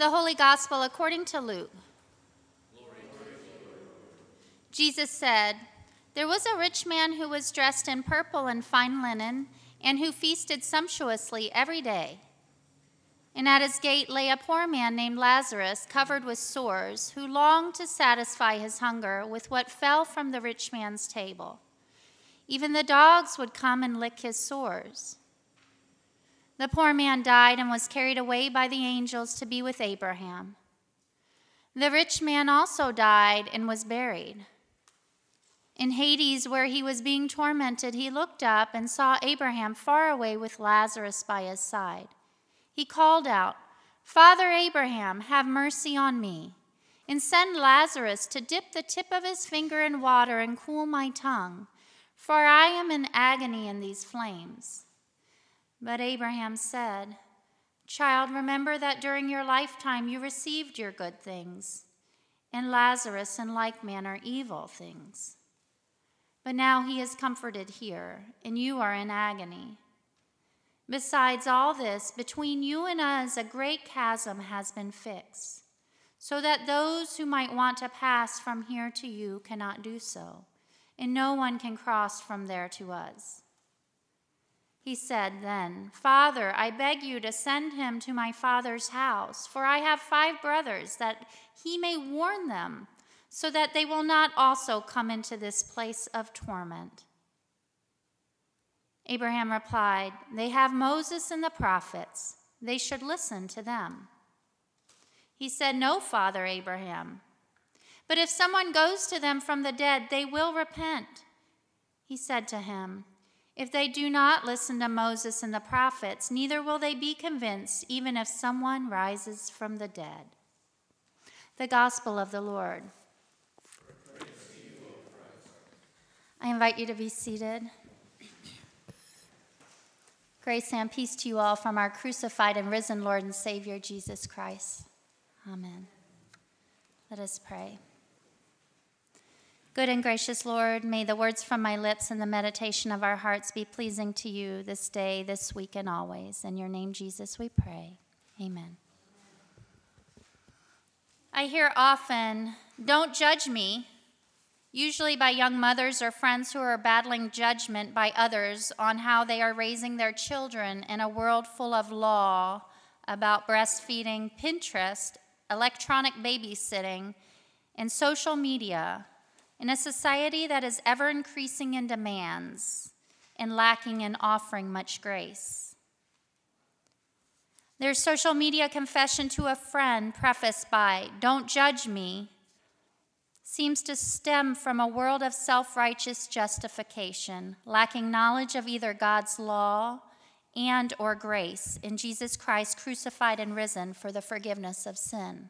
The Holy Gospel according to Luke. Jesus said, "There was a rich man who was dressed in purple and fine linen, and who feasted sumptuously every day. And at his gate lay a poor man named Lazarus, covered with sores, who longed to satisfy his hunger with what fell from the rich man's table. Even the dogs would come and lick his sores." The poor man died and was carried away by the angels to be with Abraham. The rich man also died and was buried. In Hades, where he was being tormented, he looked up and saw Abraham far away with Lazarus by his side. He called out, "Father Abraham, have mercy on me, and send Lazarus to dip the tip of his finger in water and cool my tongue, for I am in agony in these flames." But Abraham said, "Child, remember that during your lifetime you received your good things, and Lazarus in like manner evil things. But now he is comforted here, and you are in agony. Besides all this, between you and us a great chasm has been fixed, so that those who might want to pass from here to you cannot do so, and no one can cross from there to us." He said then, "Father, I beg you to send him to my father's house, for I have 5 brothers, that he may warn them, so that they will not also come into this place of torment." Abraham replied, "They have Moses and the prophets. They should listen to them." He said, "No, Father Abraham. But if someone goes to them from the dead, they will repent." He said to him, "If they do not listen to Moses and the prophets, neither will they be convinced, even if someone rises from the dead." The Gospel of the Lord. I invite you to be seated. Grace and peace to you all from our crucified and risen Lord and Savior, Jesus Christ. Amen. Let us pray. Good and gracious Lord, may the words from my lips and the meditation of our hearts be pleasing to you this day, this week, and always. In your name, Jesus, we pray. Amen. I hear often, "Don't judge me," usually by young mothers or friends who are battling judgment by others on how they are raising their children in a world full of law about breastfeeding, Pinterest, electronic babysitting, and social media, in a society that is ever increasing in demands and lacking in offering much grace. Their social media confession to a friend, prefaced by, "Don't judge me," seems to stem from a world of self-righteous justification, lacking knowledge of either God's law and or grace in Jesus Christ crucified and risen for the forgiveness of sin.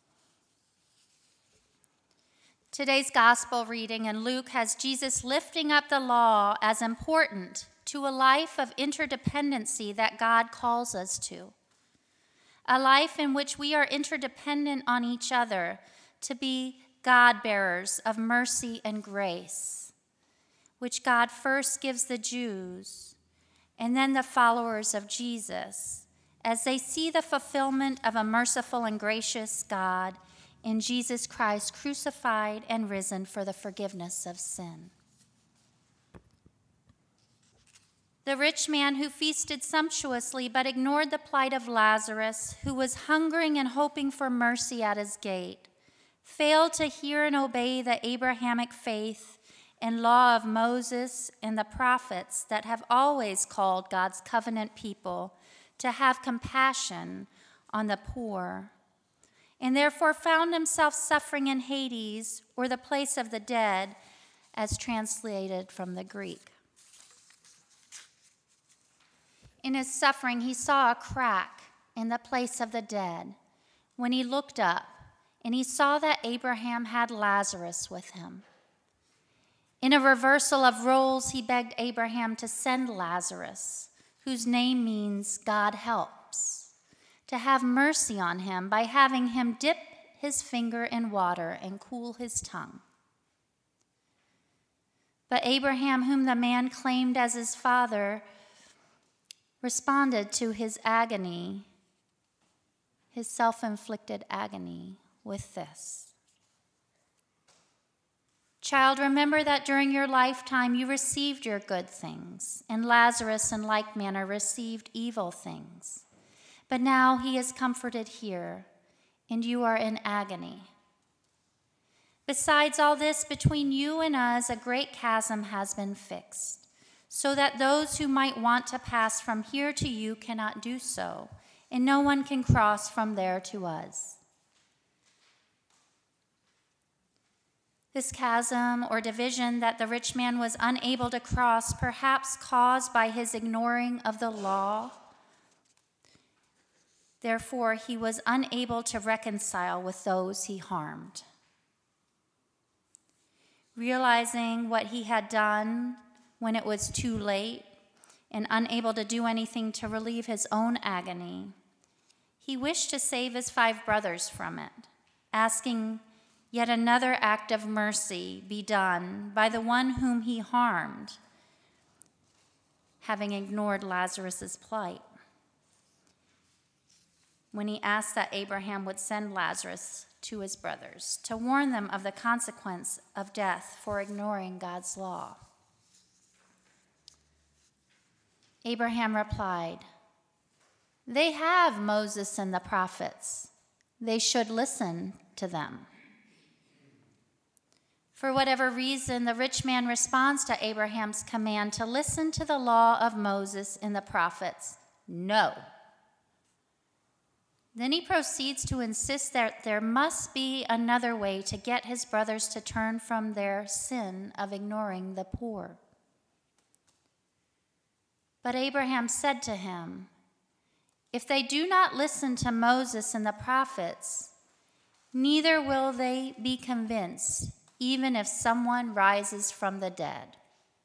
Today's gospel reading in Luke has Jesus lifting up the law as important to a life of interdependency that God calls us to, a life in which we are interdependent on each other to be God-bearers of mercy and grace, which God first gives the Jews and then the followers of Jesus as they see the fulfillment of a merciful and gracious God in Jesus Christ crucified and risen for the forgiveness of sin. The rich man who feasted sumptuously but ignored the plight of Lazarus, who was hungering and hoping for mercy at his gate, failed to hear and obey the Abrahamic faith and law of Moses and the prophets that have always called God's covenant people to have compassion on the poor, and therefore found himself suffering in Hades, or the place of the dead, as translated from the Greek. In his suffering, he saw a crack in the place of the dead when he looked up, and he saw that Abraham had Lazarus with him. In a reversal of roles, he begged Abraham to send Lazarus, whose name means God helps, to have mercy on him by having him dip his finger in water and cool his tongue. But Abraham, whom the man claimed as his father, responded to his agony his self-inflicted agony with this: "Child, remember that during your lifetime you received your good things, and Lazarus in like manner received evil things. But now he is comforted here, and you are in agony. Besides all this, between you and us a great chasm has been fixed, so that those who might want to pass from here to you cannot do so, and no one can cross from there to us." This chasm or division that the rich man was unable to cross, perhaps caused by his ignoring of the law. Therefore, he was unable to reconcile with those he harmed. Realizing what he had done when it was too late and unable to do anything to relieve his own agony, he wished to save his 5 brothers from it, asking yet another act of mercy be done by the one whom he harmed, having ignored Lazarus' plight. When he asked that Abraham would send Lazarus to his brothers to warn them of the consequence of death for ignoring God's law. Abraham replied, "They have Moses and the prophets. They should listen to them." For whatever reason, the rich man responds to Abraham's command to listen to the law of Moses and the prophets, "No." Then he proceeds to insist that there must be another way to get his brothers to turn from their sin of ignoring the poor. But Abraham said to him, "If they do not listen to Moses and the prophets, neither will they be convinced, even if someone rises from the dead."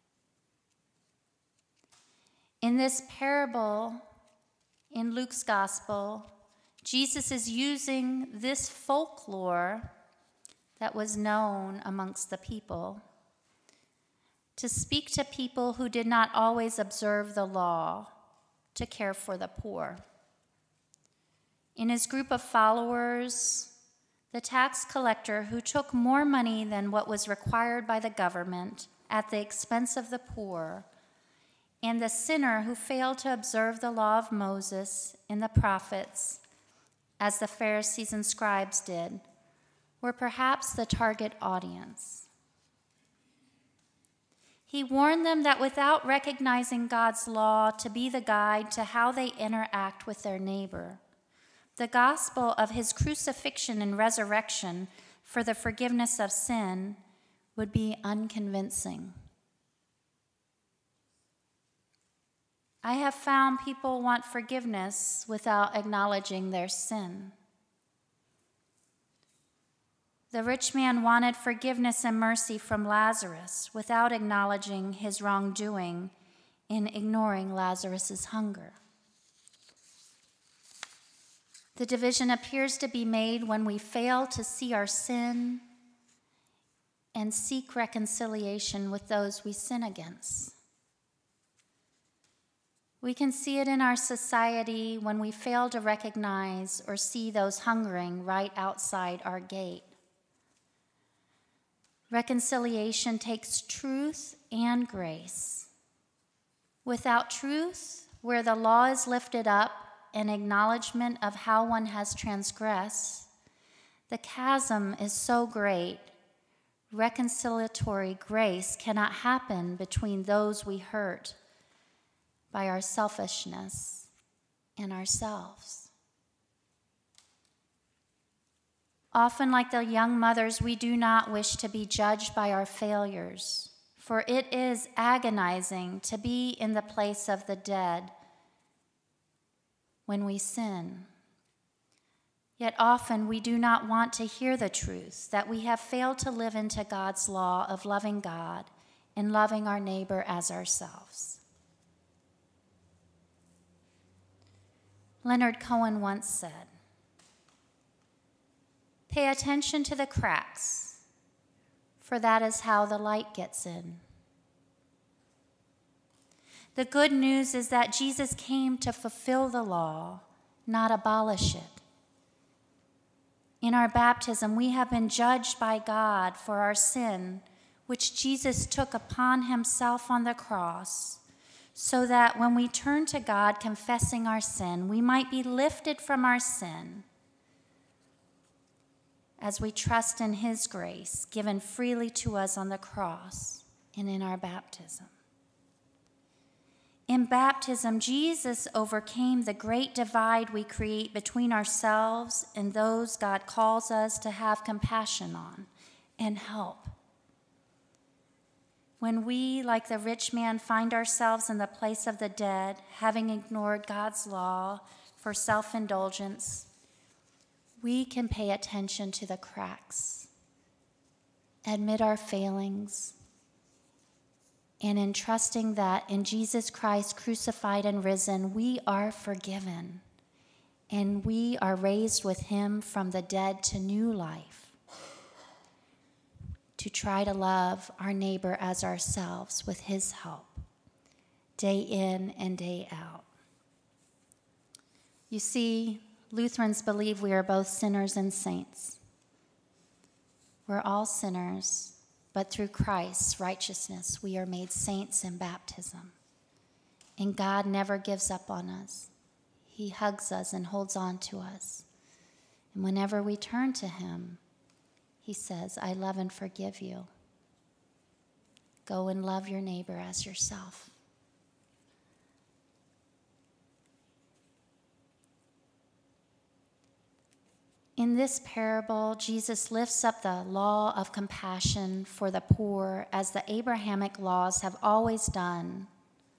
In this parable in Luke's gospel, Jesus is using this folklore that was known amongst the people to speak to people who did not always observe the law to care for the poor. In his group of followers, the tax collector who took more money than what was required by the government at the expense of the poor, and the sinner who failed to observe the law of Moses and the prophets, as the Pharisees and scribes did, were perhaps the target audience. He warned them that without recognizing God's law to be the guide to how they interact with their neighbor, the gospel of his crucifixion and resurrection for the forgiveness of sin would be unconvincing. I have found people want forgiveness without acknowledging their sin. The rich man wanted forgiveness and mercy from Lazarus without acknowledging his wrongdoing in ignoring Lazarus' hunger. The division appears to be made when we fail to see our sin and seek reconciliation with those we sin against. We can see it in our society when we fail to recognize or see those hungering right outside our gate. Reconciliation takes truth and grace. Without truth, where the law is lifted up and acknowledgement of how one has transgressed, the chasm is so great, reconciliatory grace cannot happen between those we hurt by our selfishness and ourselves. Often, like the young mothers, we do not wish to be judged by our failures, for it is agonizing to be in the place of the dead when we sin. Yet often we do not want to hear the truth that we have failed to live into God's law of loving God and loving our neighbor as ourselves. Leonard Cohen once said, "Pay attention to the cracks, for that is how the light gets in." The good news is that Jesus came to fulfill the law, not abolish it. in our baptism, we have been judged by God for our sin, which Jesus took upon himself on the cross, so that when we turn to God confessing our sin, we might be lifted from our sin as we trust in his grace given freely to us on the cross and in our baptism. In baptism, Jesus overcame the great divide we create between ourselves and those God calls us to have compassion on and help. When we, like the rich man, find ourselves in the place of the dead, having ignored God's law for self-indulgence, we can pay attention to the cracks, admit our failings, and in trusting that in Jesus Christ crucified and risen, we are forgiven, and we are raised with him from the dead to new life, to try to love our neighbor as ourselves with his help, day in and day out. You see, Lutherans believe we are both sinners and saints. We're all sinners, but through Christ's righteousness, we are made saints in baptism. And God never gives up on us. He hugs us and holds on to us. And whenever we turn to him, he says, I love and forgive you. Go and love your neighbor as yourself. In this parable, Jesus lifts up the law of compassion for the poor as the Abrahamic laws have always done.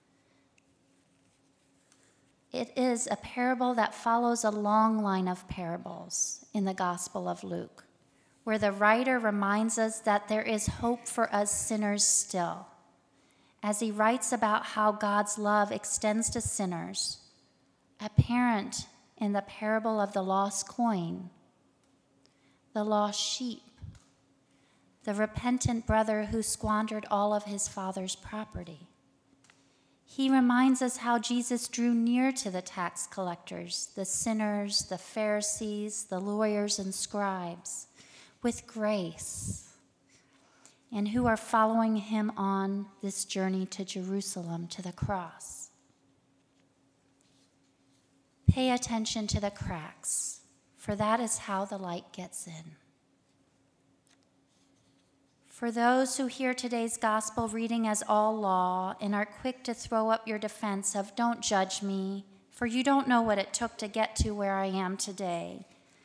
It is a parable that follows a long line of parables in the Gospel of Luke, where the writer reminds us that there is hope for us sinners still, as he writes about how God's love extends to sinners, apparent in the parable of the lost coin, the lost sheep, the repentant brother who squandered all of his father's property. He reminds us how Jesus drew near to the tax collectors, the sinners, the Pharisees, the lawyers and scribes, with grace, and who are following him on this journey to Jerusalem, to the cross. Pay attention to the cracks, for that is how the light gets in. For those who hear today's gospel reading as all law and are quick to throw up your defense of, don't judge me, for you don't know what it took to get to where I am today,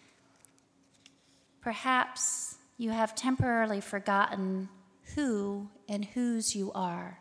perhaps you have temporarily forgotten who and whose you are.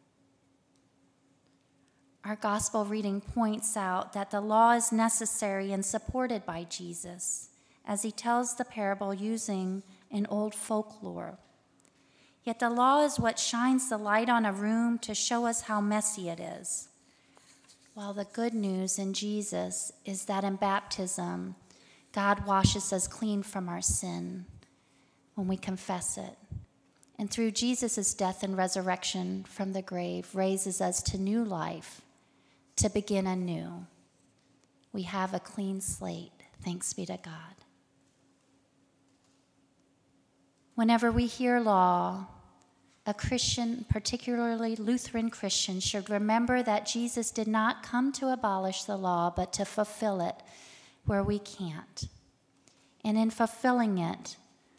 Our gospel reading points out that the law is necessary and supported by Jesus, as he tells the parable using an old folklore. Yet the law is what shines the light on a room to show us how messy it is, while the good news in Jesus is that in baptism, God washes us clean from our sin when we confess it, and through Jesus' death and resurrection from the grave, raises us to new life, to begin anew. We have a clean slate, thanks be to God. Whenever we hear law, a Christian, particularly Lutheran Christian, should remember that Jesus did not come to abolish the law, but to fulfill it where we can't. And in fulfilling it,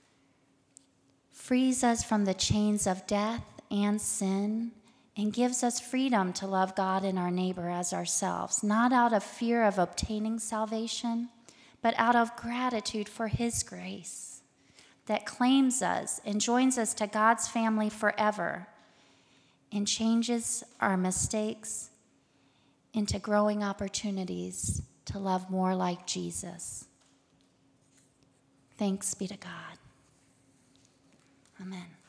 frees us from the chains of death and sin, and gives us freedom to love God and our neighbor as ourselves, not out of fear of obtaining salvation, but out of gratitude for his grace that claims us and joins us to God's family forever and changes our mistakes into growing opportunities to love more like Jesus. Thanks be to God. Amen.